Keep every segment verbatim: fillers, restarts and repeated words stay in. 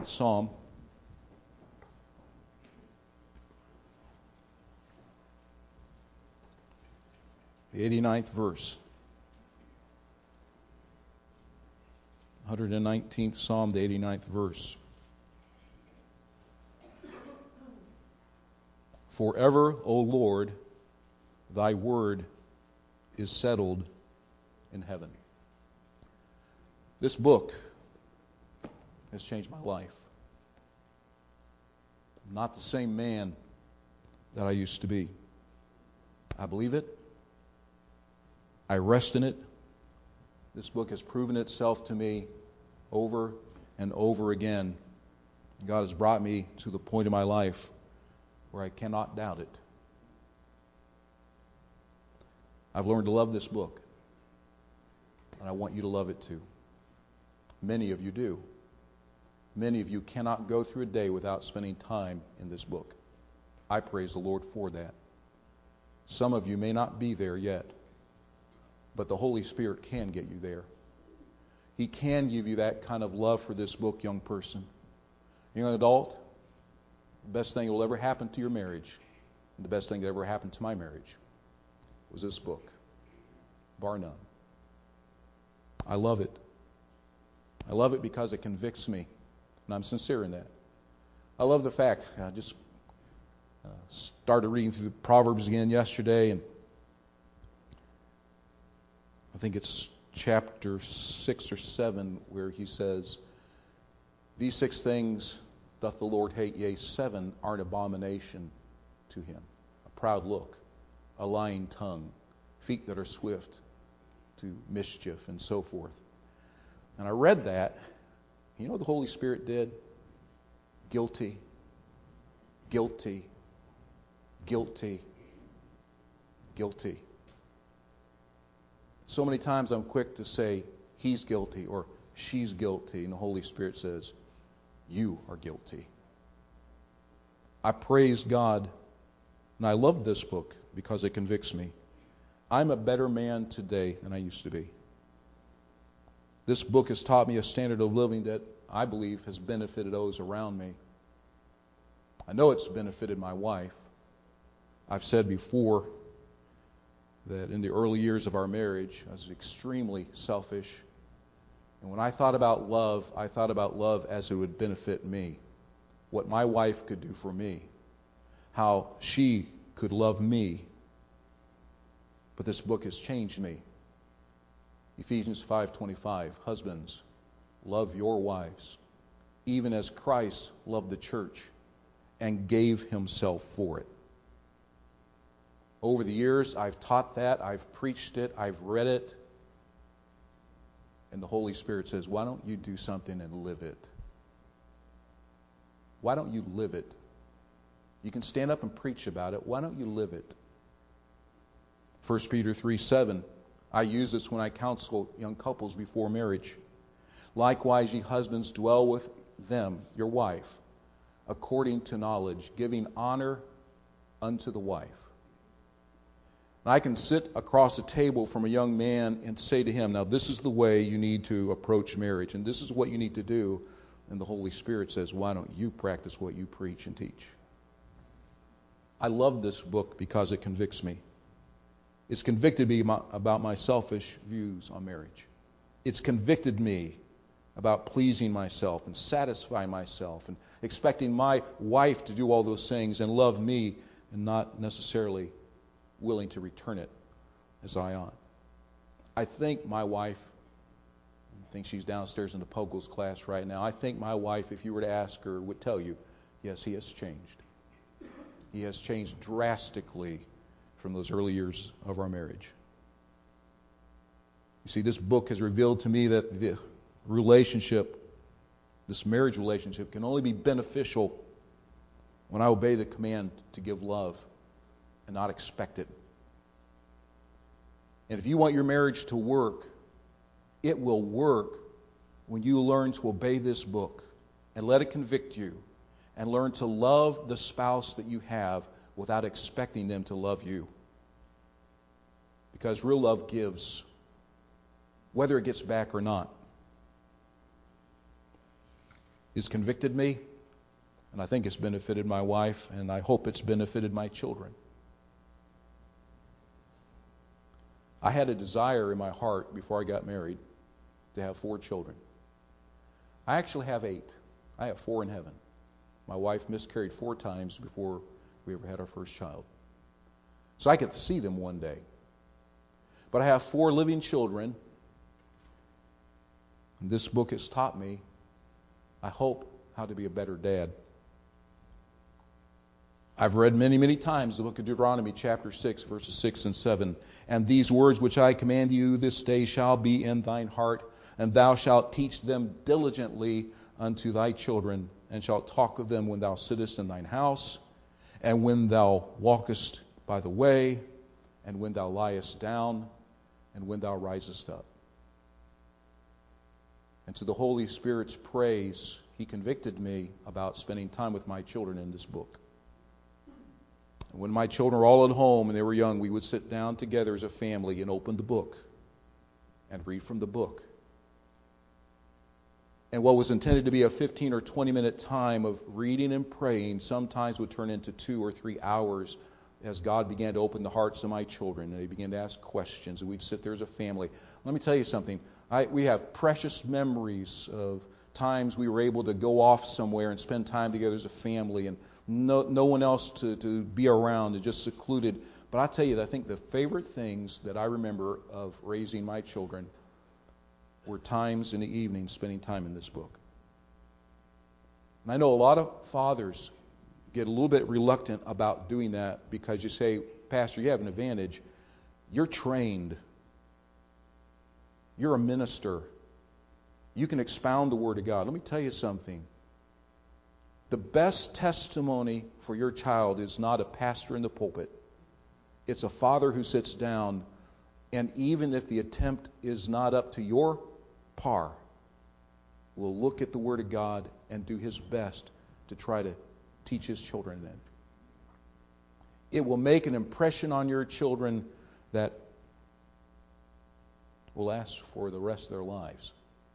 Psalm. The eighty-ninth verse. one hundred nineteenth Psalm, the eighty-ninth verse. Forever, O Lord, thy word is settled in heaven. This book has changed my life. I'm not the same man that I used to be. I believe it. I rest in it. This book has proven itself to me over and over again. God has brought me to the point in my life where I cannot doubt it. I've learned to love this book, and I want you to love it too. Many of you do. Many of you cannot go through a day without spending time in this book. I praise the Lord for that. Some of you may not be there yet, but the Holy Spirit can get you there. He can give you that kind of love for this book, young person. Young adult, the best thing that will ever happen to your marriage, and the best thing that ever happened to my marriage, was this book, bar none. I love it. I love it because it convicts me, and I'm sincere in that. I love the fact, I just uh, started reading through the Proverbs again yesterday, and I think it's chapter six or seven where he says, these six things doth the Lord hate, yea, seven are an abomination to him. A proud look, a lying tongue, feet that are swift to mischief, and so forth. And I read that. You know what the Holy Spirit did? Guilty, guilty, guilty, guilty. So many times I'm quick to say, he's guilty or she's guilty, and the Holy Spirit says, you are guilty. I praise God, and I love this book because it convicts me. I'm a better man today than I used to be. This book has taught me a standard of living that I believe has benefited those around me. I know it's benefited my wife. I've said before that in the early years of our marriage, I was extremely selfish. And when I thought about love, I thought about love as it would benefit me. What my wife could do for me. How she could love me. But this book has changed me. Ephesians five twenty-five, husbands, love your wives, even as Christ loved the church and gave himself for it. Over the years, I've taught that, I've preached it, I've read it, and the Holy Spirit says, why don't you do something and live it? Why don't you live it? You can stand up and preach about it. Why don't you live it? First Peter three seven, I use this when I counsel young couples before marriage. Likewise, ye husbands, dwell with them, your wife, according to knowledge, giving honor unto the wife. And I can sit across a table from a young man and say to him, now this is the way you need to approach marriage, and this is what you need to do. And the Holy Spirit says, why don't you practice what you preach and teach? I love this book because it convicts me. It's convicted me about my selfish views on marriage. It's convicted me about pleasing myself and satisfying myself and expecting my wife to do all those things and love me and not necessarily willing to return it as I ought. I think my wife, I think she's downstairs in the Pogles class right now, I think my wife, if you were to ask her, would tell you, yes, he has changed. He has changed drastically from those early years of our marriage. You see, this book has revealed to me that the relationship, this marriage relationship, can only be beneficial when I obey the command to give love and not expect it. And if you want your marriage to work, it will work when you learn to obey this book and let it convict you and learn to love the spouse that you have without expecting them to love you. Because real love gives, whether it gets back or not. has convicted me, and I think it's benefited my wife, and I hope it's benefited my children. I had a desire in my heart before I got married to have four children. I actually have eight. I have four in heaven. My wife miscarried four times before we ever had our first child. So I get to see them one day. But I have four living children. And this book has taught me, I hope, how to be a better dad. I've read many, many times the book of Deuteronomy, chapter six, verses six and seven. And these words which I command you this day shall be in thine heart, and thou shalt teach them diligently unto thy children, and shalt talk of them when thou sittest in thine house, and when thou walkest by the way, and when thou liest down, and when thou risest up. And to the Holy Spirit's praise, He convicted me about spending time with my children in this book. And when my children were all at home and they were young, we would sit down together as a family and open the book and read from the book. And what was intended to be a fifteen or twenty minute time of reading and praying sometimes would turn into two or three hours as God began to open the hearts of my children, and they began to ask questions, and we'd sit there as a family. Let me tell you something. I, we have precious memories of times we were able to go off somewhere and spend time together as a family, and no, no one else to, to be around, and just secluded. But I tell you, I think the favorite things that I remember of raising my children were times in the evening spending time in this book. And I know a lot of fathers get a little bit reluctant about doing that because you say, Pastor, you have an advantage. You're trained. You're a minister. You can expound the Word of God. Let me tell you something. The best testimony for your child is not a pastor in the pulpit. It's a father who sits down, and even if the attempt is not up to your par, will look at the Word of God and do his best to try to teach his children then. It will make an impression on your children that will last for the rest of their lives.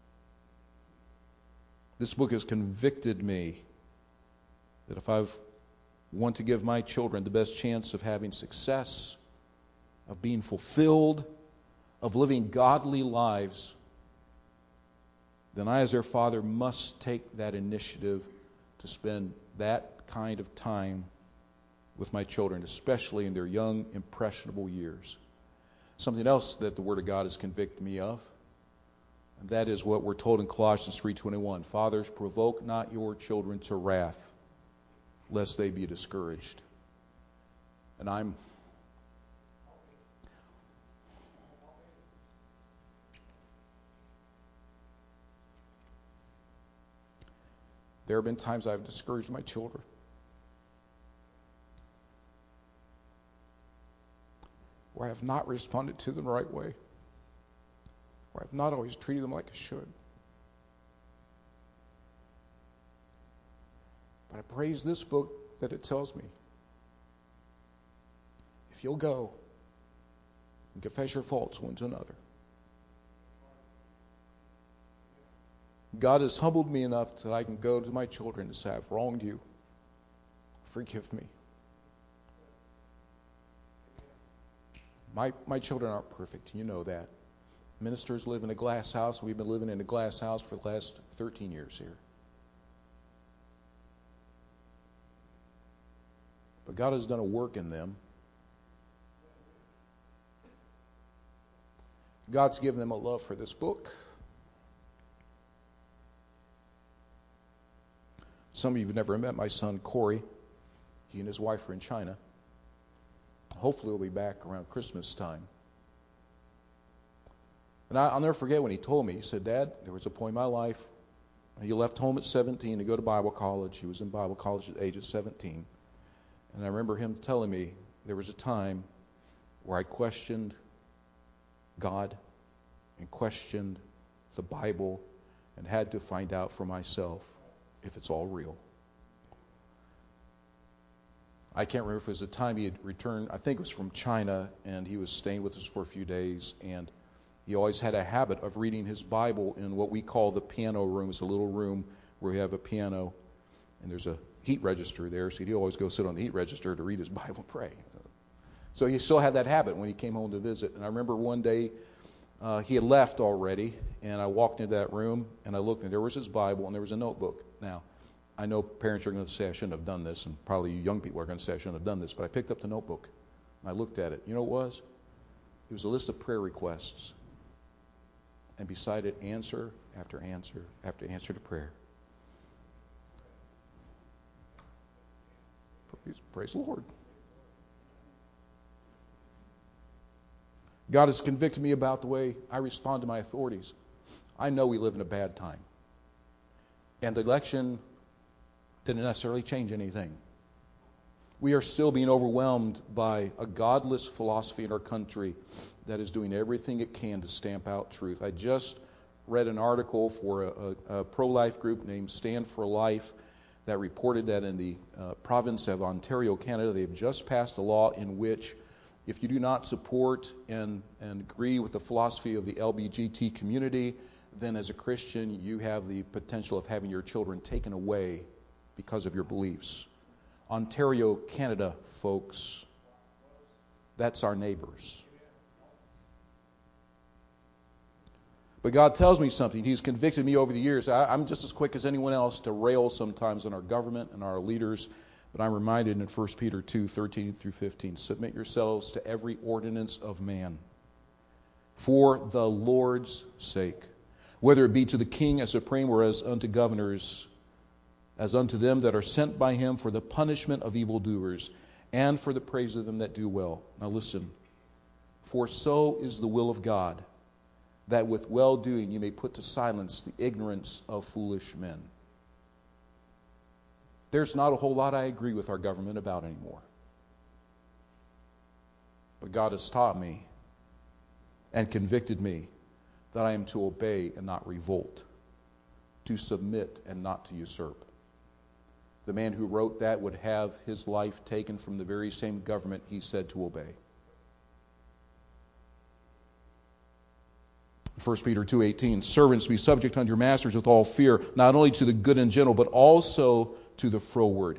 This book has convicted me that if I want to give my children the best chance of having success, of being fulfilled, of living godly lives, then I as their father must take that initiative to spend that kind of time with my children, especially in their young, impressionable years. Something else that the Word of God has convicted me of, and that is what we're told in Colossians three twenty-one. Fathers, provoke not your children to wrath, lest they be discouraged. And I'm there have been times I've discouraged my children. Where I have not responded to them the right way. Where I have not always treated them like I should. But I praise this book that it tells me, if you'll go and confess your faults one to another, God has humbled me enough that I can go to my children and say, I've wronged you. Forgive me. My my children aren't perfect. You know that. Ministers live in a glass house. We've been living in a glass house for the last thirteen years here. But God has done a work in them. God's given them a love for this book. Some of you have never met my son, Corey. He and his wife are in China. Hopefully he'll be back around Christmas time. And I, I'll never forget when he told me, he said, Dad, there was a point in my life, he left home at seventeen to go to Bible college. He was in Bible college at the age of seventeen. And I remember him telling me there was a time where I questioned God and questioned the Bible and had to find out for myself if it's all real. I can't remember if it was the time he had returned, I think it was from China, and he was staying with us for a few days, and he always had a habit of reading his Bible in what we call the piano room. It's a little room where we have a piano and there's a heat register there, so he'd always go sit on the heat register to read his Bible and pray. So he still had that habit when he came home to visit. And I remember one day uh, he had left already, and I walked into that room and I looked, and there was his Bible and there was a notebook. Now, I know parents are going to say I shouldn't have done this, and probably you young people are going to say I shouldn't have done this, but I picked up the notebook and I looked at it. You know what it was? It was a list of prayer requests. And beside it, answer after answer after answer to prayer. Praise, praise the Lord. God has convicted me about the way I respond to my authorities. I know we live in a bad time. And the election didn't necessarily change anything. We are still being overwhelmed by a godless philosophy in our country that is doing everything it can to stamp out truth. I just read an article for a, a, a pro-life group named Stand for Life that reported that in the uh, province of Ontario, Canada, they've just passed a law in which if you do not support and, and agree with the philosophy of the L G B T community, then as a Christian you have the potential of having your children taken away because of your beliefs. Ontario, Canada, folks, that's our neighbors. But God tells me something. He's convicted me over the years. I, I'm just as quick as anyone else to rail sometimes on our government and our leaders. But I'm reminded in First Peter two, thirteen through fifteen, submit yourselves to every ordinance of man for the Lord's sake, whether it be to the king as supreme or as unto governors, as unto them that are sent by him for the punishment of evildoers and for the praise of them that do well. Now listen. For so is the will of God, that with well-doing you may put to silence the ignorance of foolish men. There's not a whole lot I agree with our government about anymore. But God has taught me and convicted me that I am to obey and not revolt, to submit and not to usurp. The man who wrote that would have his life taken from the very same government he said to obey. First Peter two eighteen, servants, be subject unto your masters with all fear, not only to the good and gentle, but also to the froward.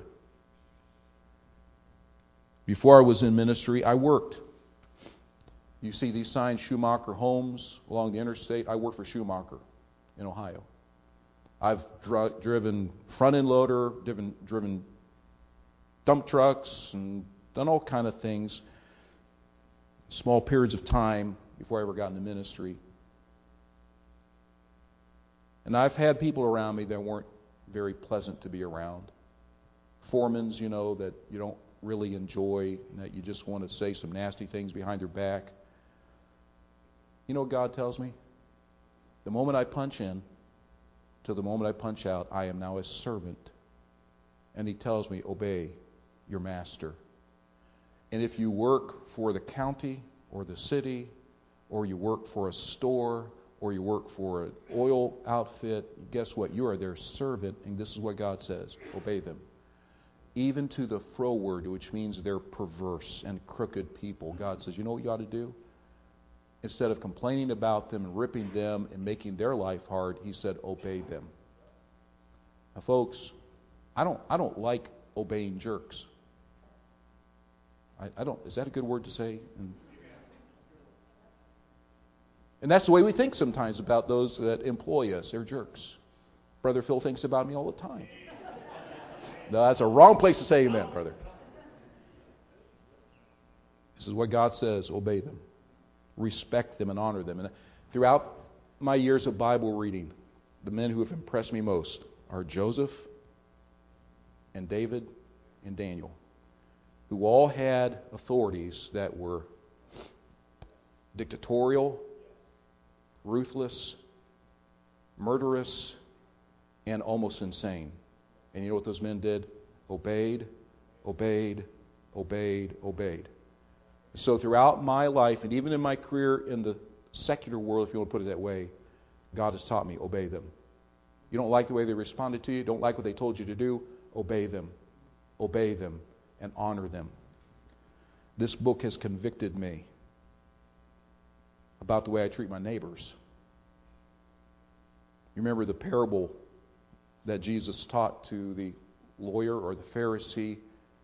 Before I was in ministry, I worked. You see these signs, Schumacher Homes, along the interstate. I worked for Schumacher in Ohio. I've dr- driven front-end loader, driven, driven dump trucks, and done all kind of things. Small periods of time before I ever got into ministry. And I've had people around me that weren't very pleasant to be around. Foremans, you know, that you don't really enjoy, and that you just want to say some nasty things behind their back. You know what God tells me? The moment I punch in, to the moment I punch out, I am now a servant. And he tells me, obey your master. And if you work for the county or the city, or you work for a store, or you work for an oil outfit, guess what? You are their servant, and this is what God says. Obey them. Even to the froward, which means they're perverse and crooked people, God says, you know what you ought to do? Instead of complaining about them and ripping them and making their life hard, he said, obey them. Now, folks, I don't I don't like obeying jerks. I, I don't. Is that a good word to say? And, and that's the way we think sometimes about those that employ us. They're jerks. Brother Phil thinks about me all the time. No, that's a wrong place to say amen, brother. This is what God says, obey them. Respect them and honor them. And throughout my years of Bible reading, the men who have impressed me most are Joseph and David and Daniel, who all had authorities that were dictatorial, ruthless, murderous, and almost insane. And you know what those men did? Obeyed, obeyed, obeyed, obeyed. So throughout my life, and even in my career in the secular world, if you want to put it that way, God has taught me, obey them. You don't like the way they responded to you, don't like what they told you to do, obey them. Obey them and honor them. This book has convicted me about the way I treat my neighbors. You remember the parable that Jesus taught to the lawyer or the Pharisee.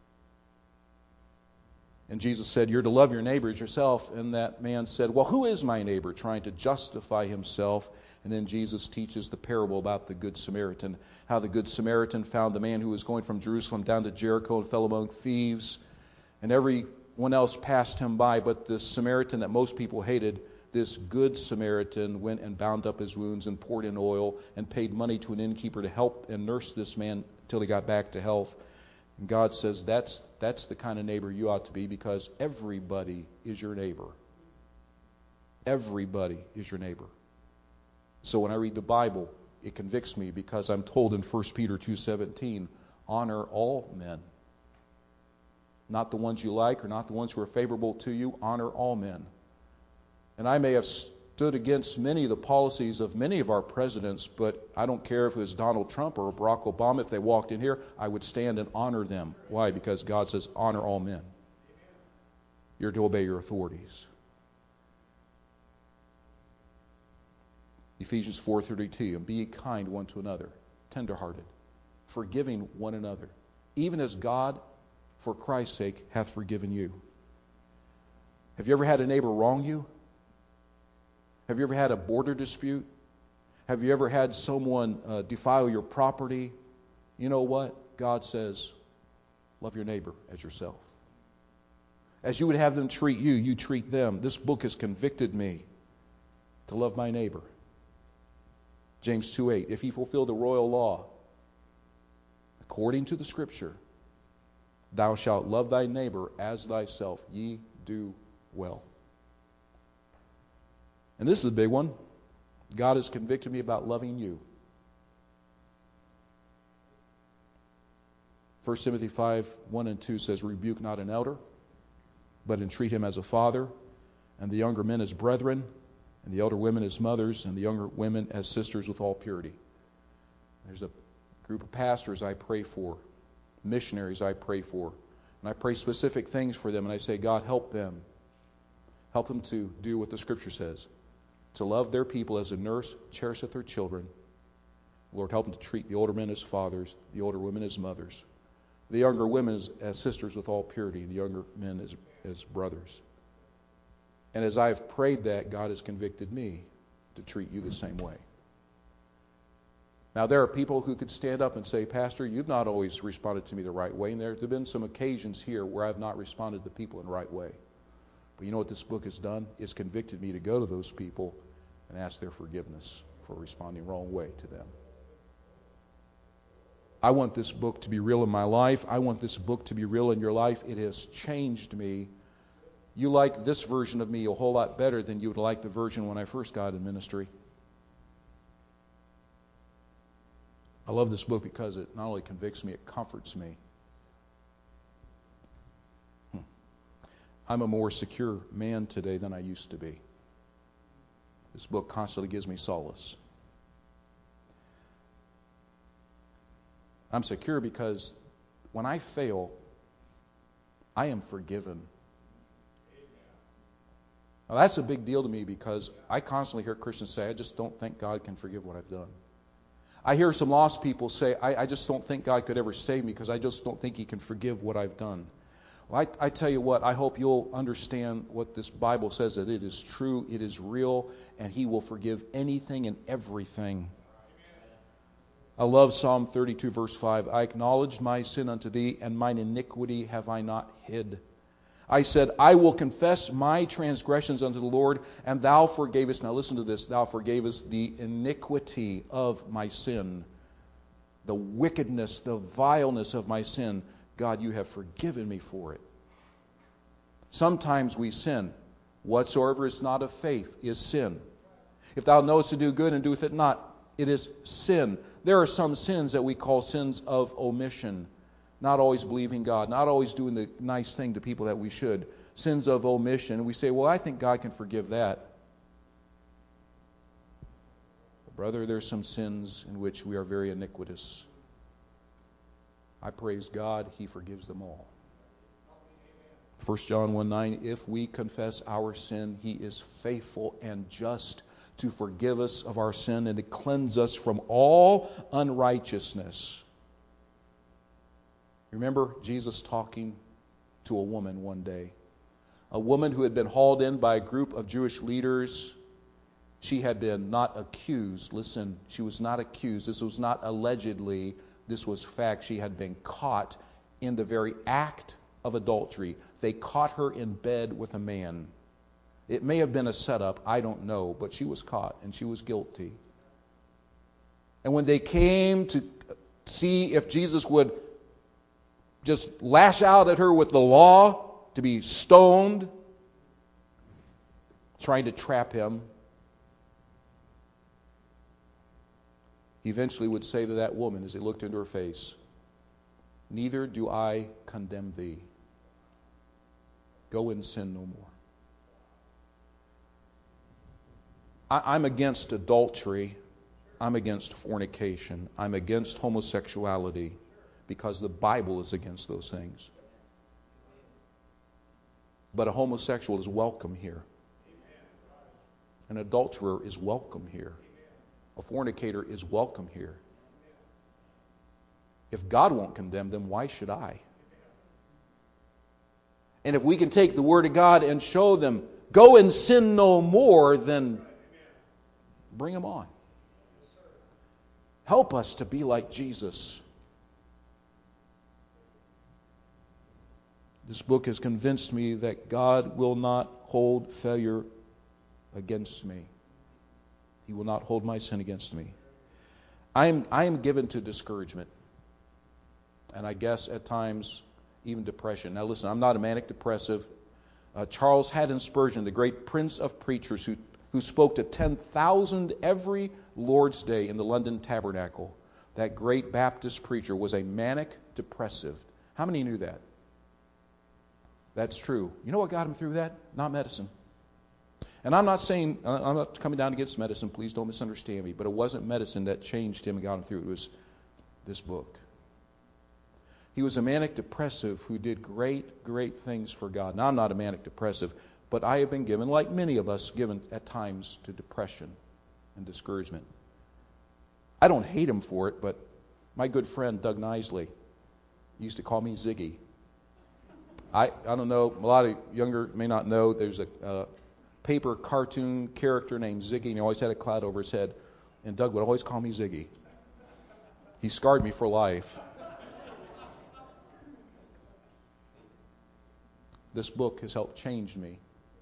And Jesus said, you're to love your neighbor as yourself. And that man said, well, who is my neighbor? Trying to justify himself. And then Jesus teaches the parable about the Good Samaritan. How the Good Samaritan found the man who was going from Jerusalem down to Jericho and fell among thieves. And everyone else passed him by. But the Samaritan that most people hated, this Good Samaritan went and bound up his wounds and poured in oil and paid money to an innkeeper to help and nurse this man until he got back to health. And God says that's that's the kind of neighbor you ought to be, because everybody is your neighbor. Everybody is your neighbor. So when I read the Bible, it convicts me, because I'm told in First Peter two seventeen, honor all men. Not the ones you like or not the ones who are favorable to you. Honor all men. And I may have stood against many of the policies of many of our presidents, but I don't care if it was Donald Trump or Barack Obama. If they walked in here, I would stand and honor them. Why? Because God says, honor all men. You're to obey your authorities. Ephesians four thirty-two, and be ye kind one to another, tenderhearted, forgiving one another, even as God, for Christ's sake, hath forgiven you. Have you ever had a neighbor wrong you? Have you ever had a border dispute? Have you ever had someone uh, defile your property? You know what? God says, love your neighbor as yourself. As you would have them treat you, you treat them. This book has convicted me to love my neighbor. James two eight, if ye fulfill the royal law, according to the Scripture, thou shalt love thy neighbor as thyself. Ye do well. And this is a big one. God has convicted me about loving you. First Timothy five one and two says, rebuke not an elder, but entreat him as a father, and the younger men as brethren, and the elder women as mothers, and the younger women as sisters with all purity. There's a group of pastors I pray for, missionaries I pray for, and I pray specific things for them, and I say, God, help them. Help them to do what the Scripture says, to love their people as a nurse cherisheth her children. Lord, help them to treat the older men as fathers, the older women as mothers, the younger women as, as sisters with all purity, and the younger men as, as brothers. And as I have prayed that, God has convicted me to treat you the same way. Now, there are people who could stand up and say, Pastor, you've not always responded to me the right way, and there have been some occasions here where I've not responded to people in the right way. But you know what this book has done? It's convicted me to go to those people and ask their forgiveness for responding the wrong way to them. I want this book to be real in my life. I want this book to be real in your life. It has changed me. You like this version of me a whole lot better than you would like the version when I first got in ministry. I love this book because it not only convicts me, it comforts me. I'm a more secure man today than I used to be. This book constantly gives me solace. I'm secure because when I fail, I am forgiven. Now, that's a big deal to me, because I constantly hear Christians say, I just don't think God can forgive what I've done. I hear some lost people say, I, I just don't think God could ever save me because I just don't think He can forgive what I've done. Well, I, I tell you what, I hope you'll understand what this Bible says, that it is true, it is real, and He will forgive anything and everything. I love Psalm thirty-two, verse five. I acknowledged my sin unto Thee, and mine iniquity have I not hid. I said, I will confess my transgressions unto the Lord, and Thou forgavest. Now listen to this. Thou forgavest the iniquity of my sin, the wickedness, the vileness of my sin. God, You have forgiven me for it. Sometimes we sin. Whatsoever is not of faith is sin. If thou knowest to do good and doeth it not, it is sin. There are some sins that we call sins of omission. Not always believing God, not always doing the nice thing to people that we should. Sins of omission. We say, well, I think God can forgive that. But brother, there are some sins in which we are very iniquitous. I praise God, He forgives them all. First John one nine, if we confess our sin, He is faithful and just to forgive us of our sin and to cleanse us from all unrighteousness. Remember Jesus talking to a woman one day. A woman who had been hauled in by a group of Jewish leaders. She had been not accused. Listen, she was not accused. This was not allegedly. This was fact. She had been caught in the very act of adultery. They caught her in bed with a man. It may have been a setup, I don't know, but she was caught and she was guilty. And when they came to see if Jesus would just lash out at her with the law to be stoned, trying to trap him, he eventually would say to that woman as he looked into her face, "Neither do I condemn thee. Go and sin no more." I, I'm against adultery. I'm against fornication. I'm against homosexuality because the Bible is against those things. But a homosexual is welcome here. An adulterer is welcome here. A fornicator is welcome here. If God won't condemn them, why should I? And if we can take the Word of God and show them, go and sin no more, then bring them on. Help us to be like Jesus. This book has convinced me that God will not hold failure against me. He will not hold my sin against me. I am, I am given to discouragement. And I guess at times even depression. Now listen, I'm not a manic depressive. Uh, Charles Haddon Spurgeon, the great prince of preachers who, who spoke to ten thousand every Lord's Day in the London Tabernacle, that great Baptist preacher was a manic depressive. How many knew that? That's true. You know what got him through that? Not medicine. And I'm not saying, I'm not coming down against medicine, please don't misunderstand me, but it wasn't medicine that changed him and got him through. It was this book. He was a manic depressive who did great, great things for God. Now, I'm not a manic depressive, but I have been given, like many of us, given at times to depression and discouragement. I don't hate him for it, but my good friend Doug Nisley used to call me Ziggy. I, I don't know, a lot of younger may not know, there's a uh, paper cartoon character named Ziggy, and he always had a cloud over his head. And Doug would always call me Ziggy. He scarred me for life. This book has helped change me.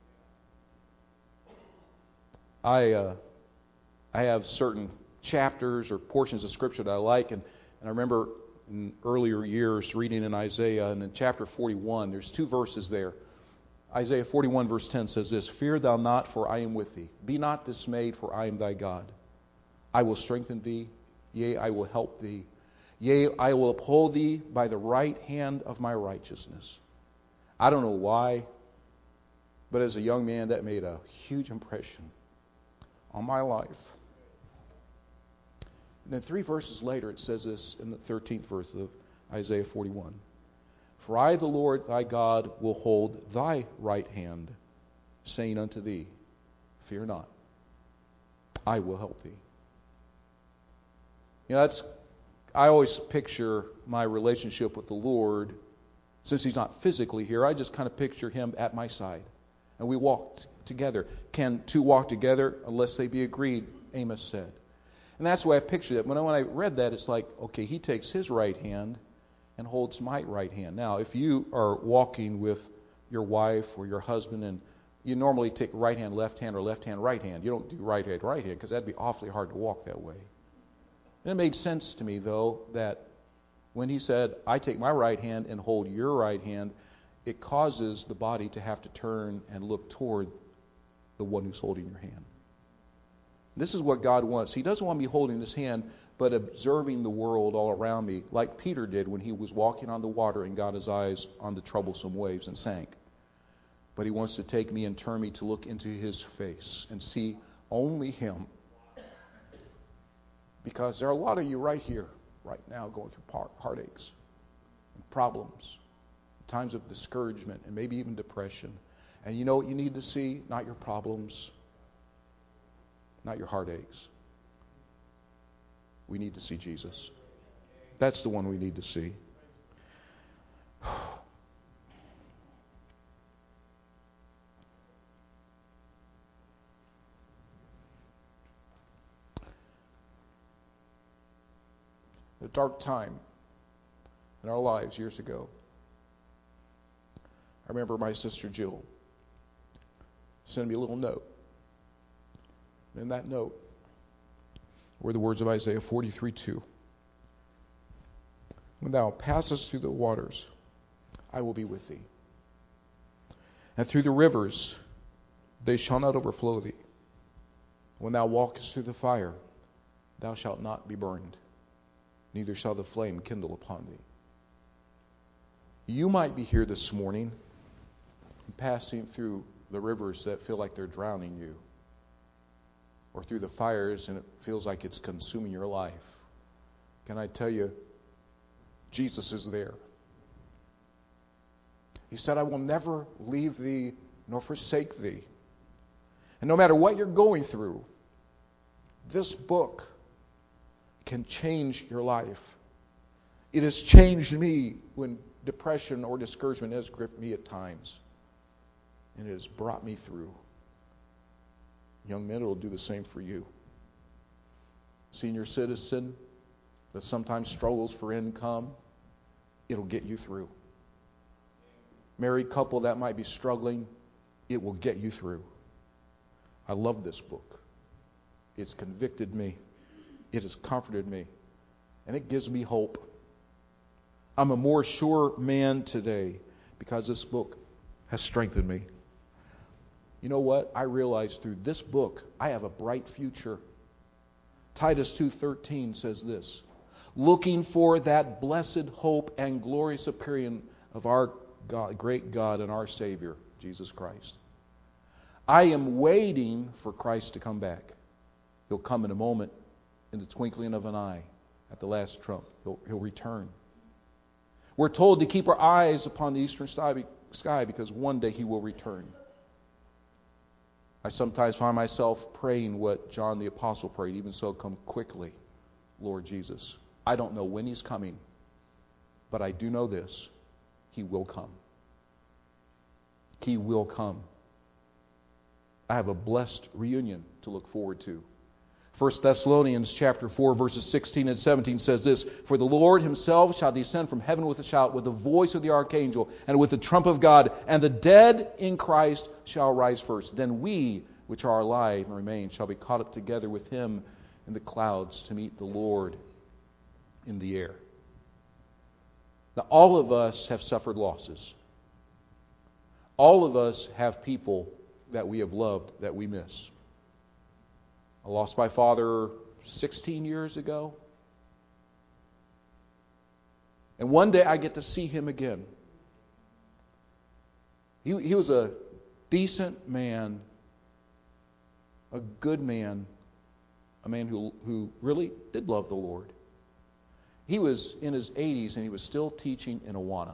I uh, I have certain chapters or portions of Scripture that I like, and, and I remember in earlier years reading in Isaiah, and in chapter forty-one, there's two verses there. Isaiah forty-one verse ten says this, "Fear thou not, for I am with thee. Be not dismayed, for I am thy God. I will strengthen thee, yea, I will help thee. Yea, I will uphold thee by the right hand of my righteousness." I don't know why, but as a young man, that made a huge impression on my life. And then three verses later, it says this in the thirteenth verse of Isaiah forty-one. "For I, the Lord thy God, will hold thy right hand, saying unto thee, Fear not, I will help thee." You know, that's, I always picture my relationship with the Lord. Since he's not physically here, I just kind of picture him at my side. And we walk t- together. Can two walk together unless they be agreed? Amos said. And that's the way I picture it. When I, when I read that, it's like, okay, he takes his right hand and holds my right hand. Now, if you are walking with your wife or your husband, and you normally take right hand, left hand, or left hand, right hand. You don't do right hand, right hand, because that'd be awfully hard to walk that way. And it made sense to me, though, that when he said, I take my right hand and hold your right hand, it causes the body to have to turn and look toward the one who's holding your hand. This is what God wants. He doesn't want me holding his hand, but observing the world all around me, like Peter did when he was walking on the water and got his eyes on the troublesome waves and sank. But he wants to take me and turn me to look into his face and see only him. Because there are a lot of you right here, right now, going through heartaches and problems, times of discouragement, and maybe even depression. And you know what you need to see? Not your problems. not your heartaches. We need to see Jesus. That's the one we need to see. A dark time in our lives years ago. I remember my sister Jill sent me a little note. And in that note were the words of Isaiah forty-three two. When thou passest through the waters, I will be with thee. And through the rivers, they shall not overflow thee. When thou walkest through the fire, thou shalt not be burned, neither shall the flame kindle upon thee. You might be here this morning, passing through the rivers that feel like they're drowning you, or through the fires and it feels like it's consuming your life. Can I tell you, Jesus is there. He said, I will never leave thee nor forsake thee. And no matter what you're going through, this book can change your life. It has changed me when depression or discouragement has gripped me at times. And it has brought me through. Young men, it will do the same for you. Senior citizen that sometimes struggles for income, it'll get you through. Married couple that might be struggling, it will get you through. I love this book. It's convicted me. It has comforted me. And it gives me hope. I'm a more sure man today because this book has strengthened me. You know what? I realize through this book, I have a bright future. Titus two thirteen says this, looking for that blessed hope and glorious appearing of our God, great God and our Savior, Jesus Christ. I am waiting for Christ to come back. He'll come in a moment, in the twinkling of an eye, at the last trump. He'll, he'll return. We're told to keep our eyes upon the eastern sky because one day He will return. I sometimes find myself praying what John the Apostle prayed, even so come quickly, Lord Jesus. I don't know when He's coming, but I do know this. He will come. He will come. I have a blessed reunion to look forward to. First Thessalonians chapter four, verses sixteen and seventeen says this, for the Lord Himself shall descend from heaven with a shout, with the voice of the archangel, and with the trump of God, and the dead in Christ shall rise first. Then we, which are alive and remain, shall be caught up together with Him in the clouds to meet the Lord in the air. Now, all of us have suffered losses. All of us have people that we have loved that we miss. I lost my father sixteen years ago. And one day I get to see him again. He, he was a decent man, a good man, a man who, who really did love the Lord. He was in his eighties and he was still teaching in Awana.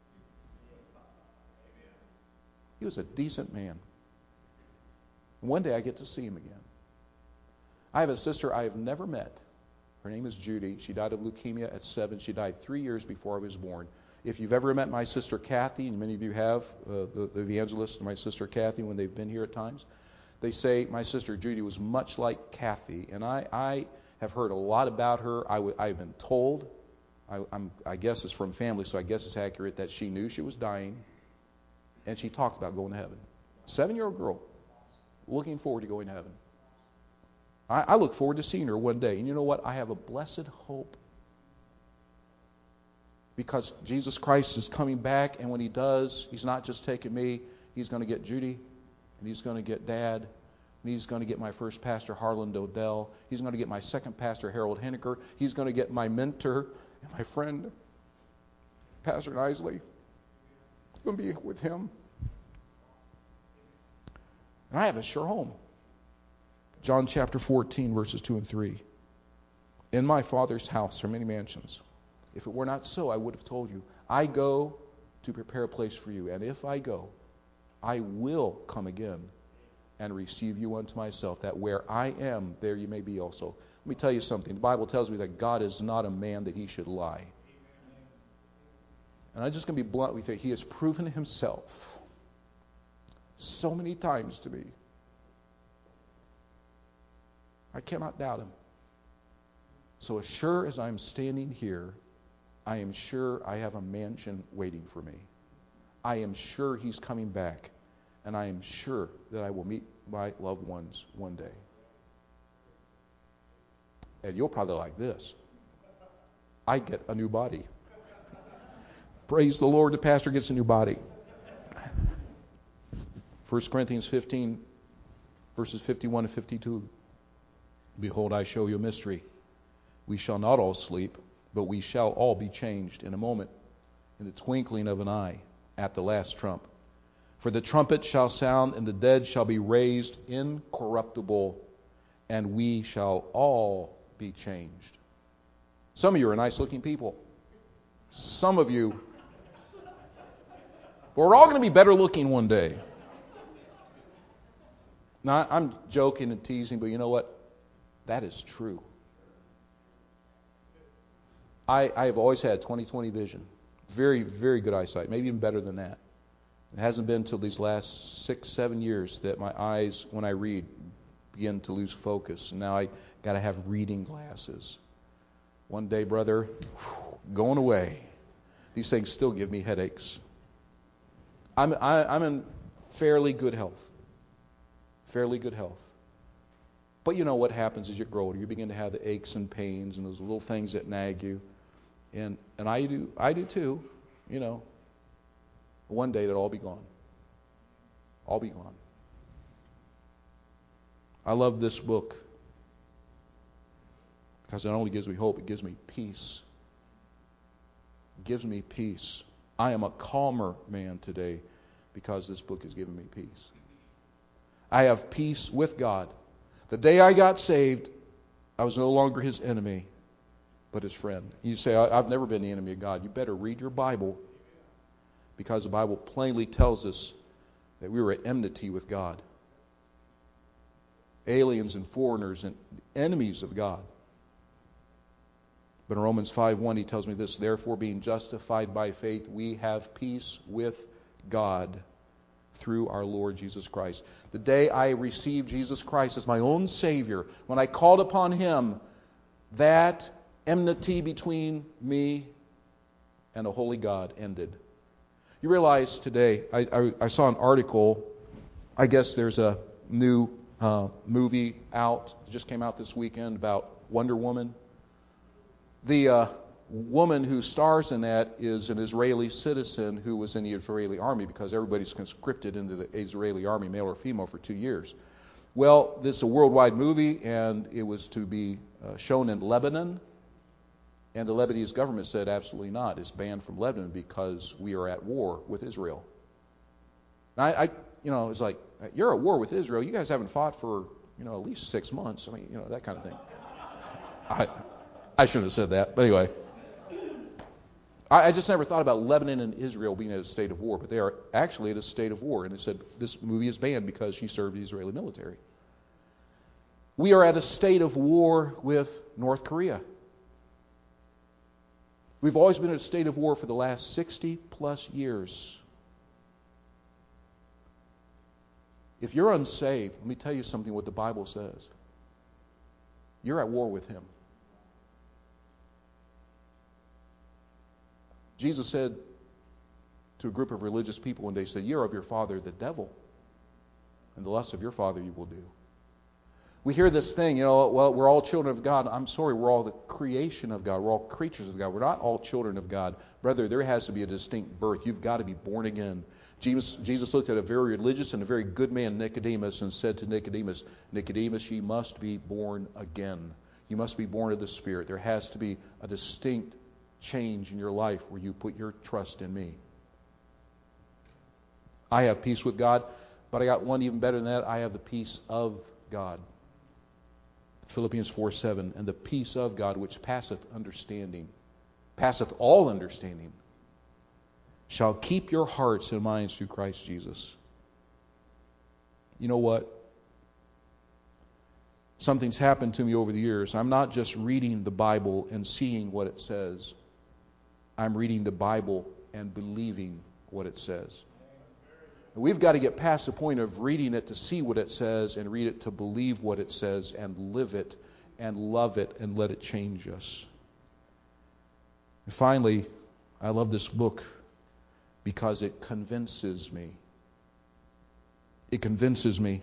He was a decent man. And one day I get to see him again. I have a sister I have never met. Her name is Judy. She died of leukemia at seven. She died three years before I was born. If you've ever met my sister Kathy, and many of you have, uh, the, the evangelist and my sister Kathy when they've been here at times, they say my sister Judy was much like Kathy. And I, I have heard a lot about her. I w- I've been told, I, I'm, I guess it's from family, so I guess it's accurate, that she knew she was dying, and she talked about going to heaven. Seven-year-old girl looking forward to going to heaven. I, I look forward to seeing her one day. And you know what? I have a blessed hope. Because Jesus Christ is coming back, and when He does, He's not just taking me. He's going to get Judy, and He's going to get Dad, and He's going to get my first pastor, Harlan Dodell. He's going to get my second pastor, Harold Henniker. He's going to get my mentor and my friend, Pastor Isley. I'm going to be with him. And I have a sure home. John chapter fourteen, verses two and three. In my Father's house are many mansions. If it were not so, I would have told you. I go to prepare a place for you. And if I go, I will come again and receive you unto myself, that where I am, there you may be also. Let me tell you something. The Bible tells me that God is not a man that he should lie. And I'm just going to be blunt with you. He has proven himself so many times to me. I cannot doubt him. So as sure as I'm standing here, I am sure I have a mansion waiting for me. I am sure he's coming back. And I am sure that I will meet my loved ones one day. And you'll probably like this. I get a new body. Praise the Lord, the pastor gets a new body. First Corinthians fifteen, verses fifty-one to fifty-two. Behold, I show you a mystery. We shall not all sleep, but we shall all be changed in a moment, in the twinkling of an eye, at the last trump. For the trumpet shall sound, and the dead shall be raised incorruptible, and we shall all be changed. Some of you are nice-looking people. Some of you, but we're all going to be better looking one day. Now, I'm joking and teasing, but you know what? That is true. I, I have always had twenty twenty vision. Very, very good eyesight. Maybe even better than that. It hasn't been until these last six, seven years that my eyes, when I read, begin to lose focus. And now I got to have reading glasses. One day, brother, whew, going away. These things still give me headaches. I'm, I, I'm in fairly good health. Fairly good health. But you know what happens as you grow older. You begin to have the aches and pains and those little things that nag you. And and I do I do too, you know. One day it'll all be gone. All be gone. I love this book because it not only gives me hope, it gives me peace. It gives me peace. I am a calmer man today because this book has given me peace. I have peace with God. The day I got saved, I was no longer his enemy, but his friend. You say, I've never been the enemy of God. You better read your Bible, because the Bible plainly tells us that we were at enmity with God. Aliens and foreigners and enemies of God. But in Romans five one, he tells me this, therefore being justified by faith, we have peace with God through our Lord Jesus Christ. The day I received Jesus Christ as my own Savior, when I called upon him, that enmity between me and a holy God ended. You realize today, I, I, I saw an article, I guess there's a new uh, movie out, it just came out this weekend about Wonder Woman. The uh, woman who stars in that is an Israeli citizen who was in the Israeli army, because everybody's conscripted into the Israeli army, male or female, for two years. Well, this is a worldwide movie, and it was to be uh, shown in Lebanon. And the Lebanese government said absolutely not. It's banned from Lebanon because we are at war with Israel. And I, I, you know, it's like, you're at war with Israel. You guys haven't fought for, you know, at least six months. I mean, you know, that kind of thing. I, I shouldn't have said that, but anyway. I, I just never thought about Lebanon and Israel being at a state of war, but they are actually at a state of war. And it said this movie is banned because she served the Israeli military. We are at a state of war with North Korea. We've always been in a state of war for the last sixty plus years. If you're unsaved, let me tell you something what the Bible says. You're at war with him. Jesus said to a group of religious people when they said, you're of your father the devil, and the lust of your father you will do. We hear this thing, you know, well, we're all children of God. I'm sorry, we're all the creation of God. We're all creatures of God. We're not all children of God. Brother, there has to be a distinct birth. You've got to be born again. Jesus, Jesus looked at a very religious and a very good man, Nicodemus, and said to Nicodemus, Nicodemus, ye must be born again. You must be born of the Spirit. There has to be a distinct change in your life where you put your trust in me. I have peace with God, but I got one even better than that. I have the peace of God. Philippians four seven, and the peace of God which passeth understanding, passeth all understanding, shall keep your hearts and minds through Christ Jesus. You know what? Something's happened to me over the years. I'm not just reading the Bible and seeing what it says. I'm reading the Bible and believing what it says. We've got to get past the point of reading it to see what it says and read it to believe what it says and live it and love it and let it change us. And finally, I love this book because it convinces me. It convinces me.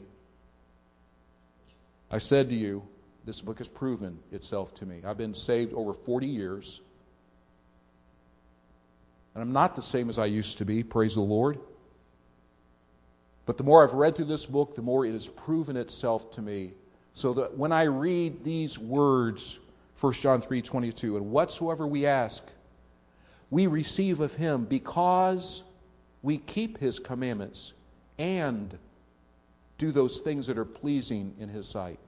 I said to you, this book has proven itself to me. I've been saved over forty years. And I'm not the same as I used to be, praise the Lord. But the more I've read through this book, the more it has proven itself to me. So that when I read these words, First John three twenty-two, and whatsoever we ask, we receive of Him because we keep His commandments and do those things that are pleasing in His sight.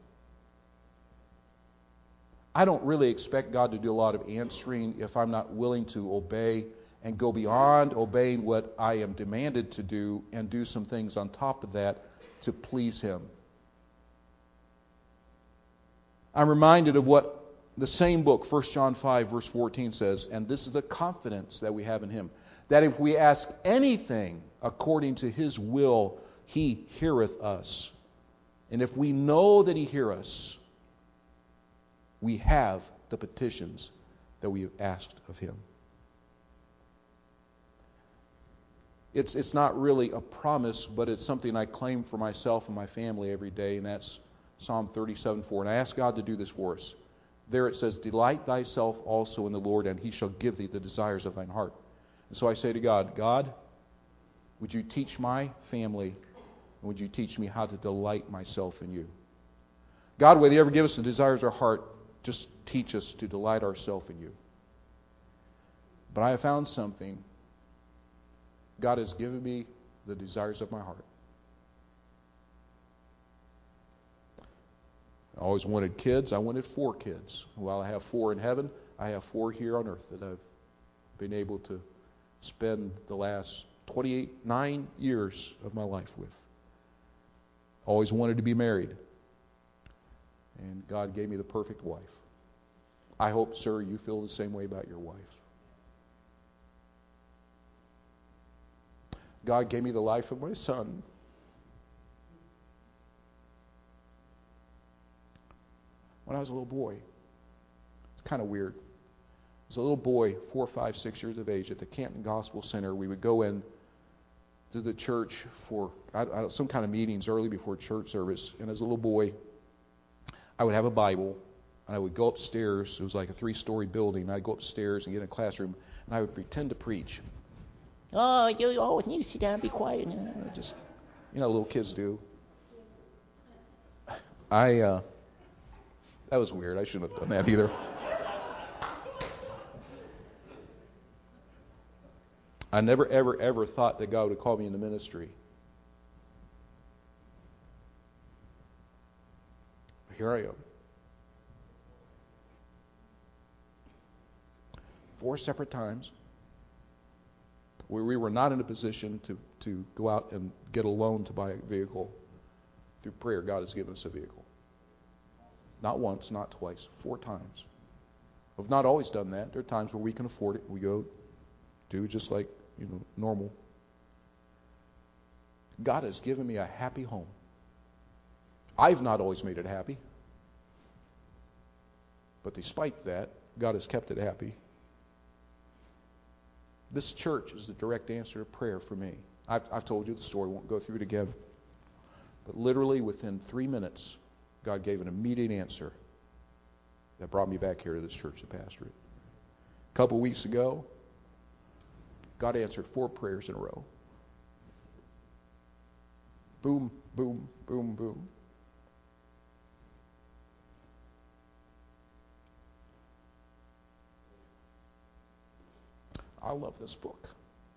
I don't really expect God to do a lot of answering if I'm not willing to obey and go beyond obeying what I am demanded to do and do some things on top of that to please Him. I'm reminded of what the same book, First John five, verse fourteen says, and this is the confidence that we have in Him, that if we ask anything according to His will, He heareth us. And if we know that He heareth us, we have the petitions that we have asked of Him. It's it's not really a promise, but it's something I claim for myself and my family every day, and that's Psalm thirty-seven four. And I ask God to do this for us. There it says, delight thyself also in the Lord, and He shall give thee the desires of thine heart. And so I say to God, God, would you teach my family, and would you teach me how to delight myself in you? God, whether you ever give us the desires of our heart, just teach us to delight ourselves in you. But I have found something. God has given me the desires of my heart. I always wanted kids. I wanted four kids. While I have four in heaven, I have four here on earth that I've been able to spend the last twenty-eight, nine years of my life with. Always wanted to be married. And God gave me the perfect wife. I hope, sir, you feel the same way about your wife. God gave me the life of my son. When I was a little boy. It's kind of weird. As a little boy, four, five, six years of age, at the Canton Gospel Center, we would go in to the church for I, I, some kind of meetings early before church service. And as a little boy, I would have a Bible, and I would go upstairs. It was like a three-story building. And I'd go upstairs and get in a classroom, and I would pretend to preach. Oh, you always need to sit down and be quiet. Just, you know, little kids do. I, uh, that was weird. I shouldn't have done that either. I never, ever, ever thought that God would call me into ministry. Here I am. Four separate times where we were not in a position to, to go out and get a loan to buy a vehicle. Through prayer, God has given us a vehicle. Not once, not twice, four times. We've not always done that. There are times where we can afford it. We go do just like, you know, normal. God has given me a happy home. I've not always made it happy. But despite that, God has kept it happy. This church is the direct answer to prayer for me. I've, I've told you the story. Won't go through it again. But literally within three minutes, God gave an immediate answer that brought me back here to this church to pastor it. A couple of weeks ago, God answered four prayers in a row. Boom, boom, boom, boom. I love this book.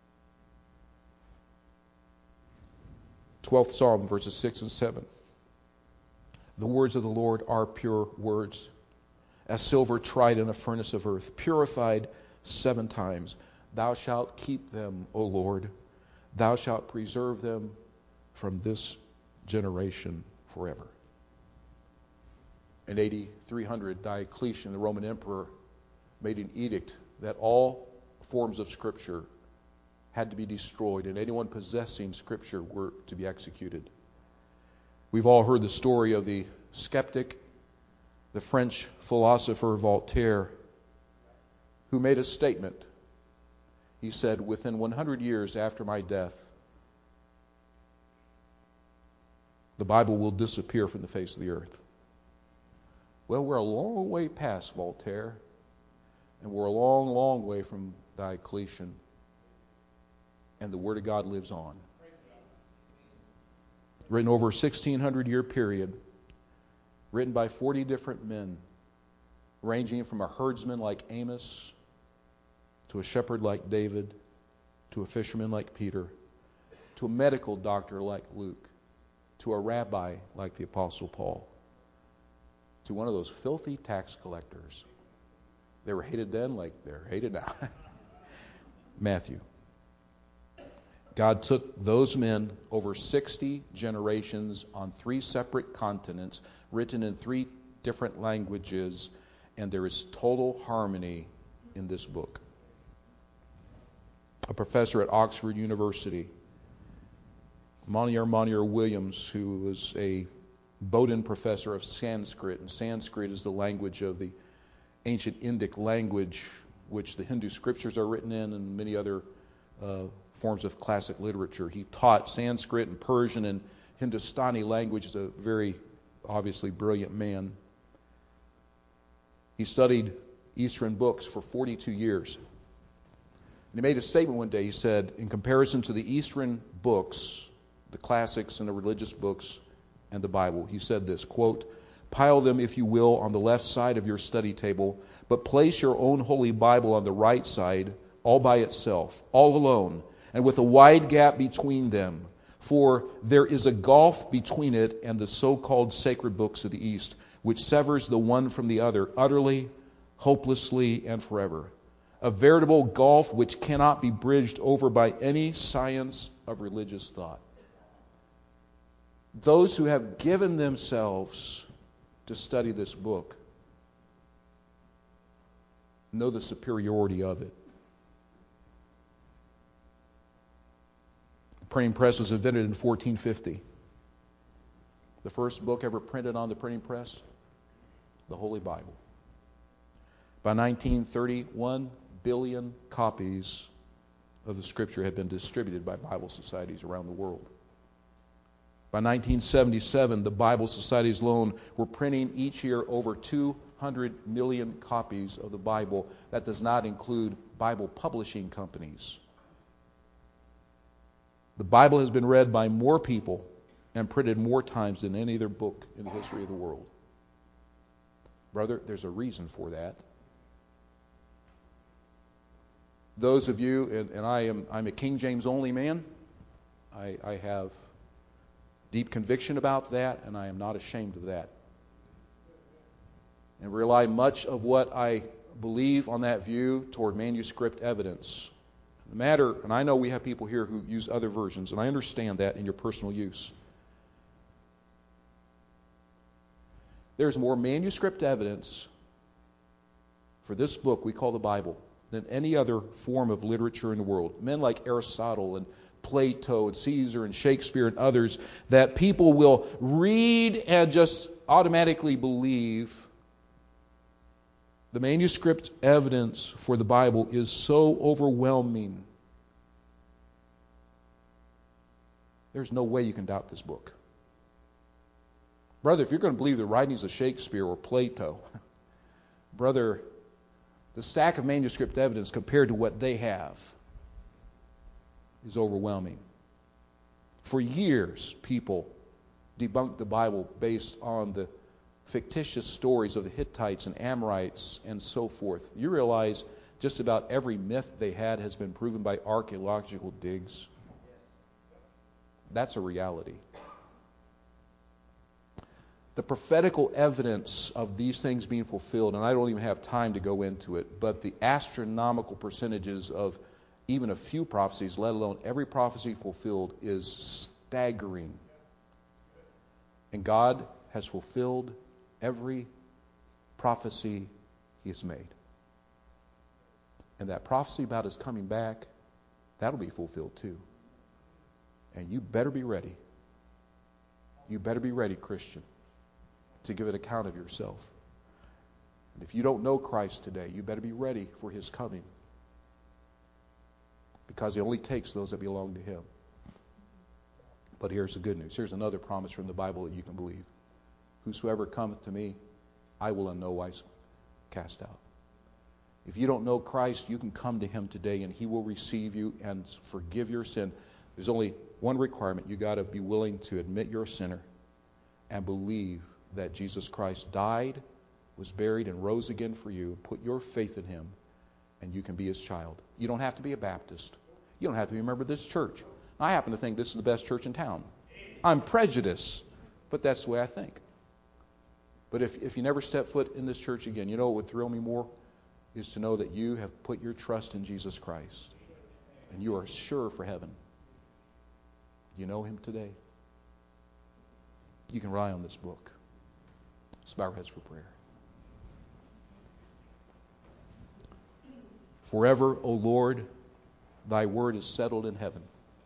twelfth Psalm, verses six and seven. The words of the Lord are pure words, as silver tried in a furnace of earth, purified seven times. Thou shalt keep them, O Lord. Thou shalt preserve them from this generation forever. In A D three hundred, Diocletian, the Roman emperor, made an edict that all forms of Scripture had to be destroyed, and anyone possessing Scripture were to be executed. We've all heard the story of the skeptic, the French philosopher Voltaire, who made a statement. He said, "Within one hundred years after my death, the Bible will disappear from the face of the earth." Well, we're a long way past Voltaire, and we're a long, long way from Diocletian, and the Word of God lives on. Written over a sixteen hundred year period, written by forty different men, ranging from a herdsman like Amos, to a shepherd like David, to a fisherman like Peter, to a medical doctor like Luke, to a rabbi like the Apostle Paul, to one of those filthy tax collectors. They were hated then like they're hated now. Matthew. God took those men over sixty generations on three separate continents, written in three different languages, and there is total harmony in this book. A professor at Oxford University, Monier Monier Williams, who was a Bowdoin professor of Sanskrit, and Sanskrit is the language of the ancient Indic language, which the Hindu scriptures are written in, and many other uh, forms of classic literature. He taught Sanskrit and Persian and Hindustani language. Is a very obviously brilliant man. He studied Eastern books for forty-two years. And he made a statement one day. He said, in comparison to the Eastern books, the classics and the religious books and the Bible, he said this, quote, "Pile them, if you will, on the left side of your study table, but place your own holy Bible on the right side, all by itself, all alone, and with a wide gap between them. For there is a gulf between it and the so-called sacred books of the East, which severs the one from the other utterly, hopelessly, and forever. A veritable gulf which cannot be bridged over by any science of religious thought." Those who have given themselves to study this book know the superiority of it. The printing press was invented in fourteen fifty. The first book ever printed on the printing press, the Holy Bible. By nineteen thirty, one billion copies of the Scripture had been distributed by Bible societies around the world. By nineteen seventy-seven, the Bible societies alone were printing each year over two hundred million copies of the Bible. That does not include Bible publishing companies. The Bible has been read by more people and printed more times than any other book in the history of the world. Brother, there's a reason for that. Those of you, and, and I am I'm a King James only man. I, I have deep conviction about that, and I am not ashamed of that. And rely much of what I believe on that view toward manuscript evidence. The matter, and I know we have people here who use other versions, and I understand that in your personal use. There's more manuscript evidence for this book we call the Bible than any other form of literature in the world. Men like Aristotle and Plato and Caesar and Shakespeare and others that people will read and just automatically believe. The manuscript evidence for the Bible is so overwhelming. There's no way you can doubt this book. Brother, if you're going to believe the writings of Shakespeare or Plato, brother, the stack of manuscript evidence compared to what they have is overwhelming. For years, people debunked the Bible based on the fictitious stories of the Hittites and Amorites and so forth. You realize just about every myth they had has been proven by archaeological digs. That's a reality. The prophetical evidence of these things being fulfilled, and I don't even have time to go into it, but the astronomical percentages of even a few prophecies, let alone every prophecy fulfilled, is staggering. And God has fulfilled every prophecy He has made. And that prophecy about His coming back, that'll be fulfilled too. And you better be ready. You better be ready, Christian, to give an account of yourself. And if you don't know Christ today, you better be ready for His coming. Because He only takes those that belong to Him. But here's the good news. Here's another promise from the Bible that you can believe. Whosoever cometh to me, I will in no wise cast out. If you don't know Christ, you can come to Him today and He will receive you and forgive your sin. There's only one requirement. You got to be willing to admit you're a sinner and believe that Jesus Christ died, was buried, and rose again for you. Put your faith in Him, and you can be His child. You don't have to be a Baptist. You don't have to be a member of this church. I happen to think this is the best church in town. I'm prejudiced, but that's the way I think. But if, if you never step foot in this church again, you know what would thrill me more? Is to know that you have put your trust in Jesus Christ. And you are sure for heaven. You know Him today. You can rely on this book. Let's bow our heads for prayer. Forever, O Lord, Thy word is settled in heaven.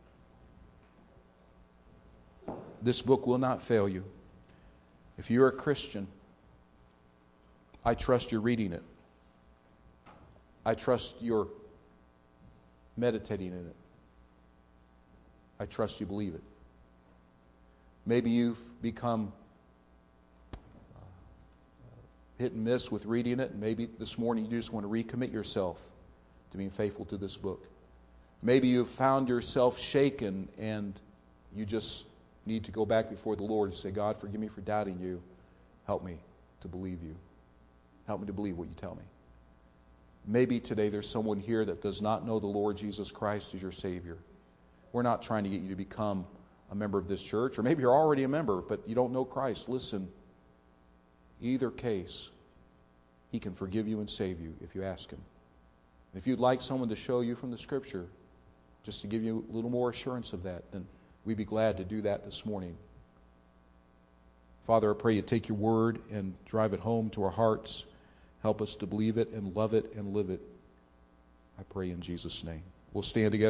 This book will not fail you. If you're a Christian, I trust you're reading it. I trust you're meditating in it. I trust you believe it. Maybe you've become uh, hit and miss with reading it. Maybe this morning you just want to recommit yourself to being faithful to this book. Maybe you've found yourself shaken and you just need to go back before the Lord and say, God, forgive me for doubting you. Help me to believe you. Help me to believe what you tell me. Maybe today there's someone here that does not know the Lord Jesus Christ as your Savior. We're not trying to get you to become a member of this church, or maybe you're already a member, but you don't know Christ. Listen, either case, He can forgive you and save you if you ask Him. If you'd like someone to show you from the Scripture, just to give you a little more assurance of that, then we'd be glad to do that this morning. Father, I pray you take your word and drive it home to our hearts. Help us to believe it and love it and live it. I pray in Jesus' name. We'll stand together.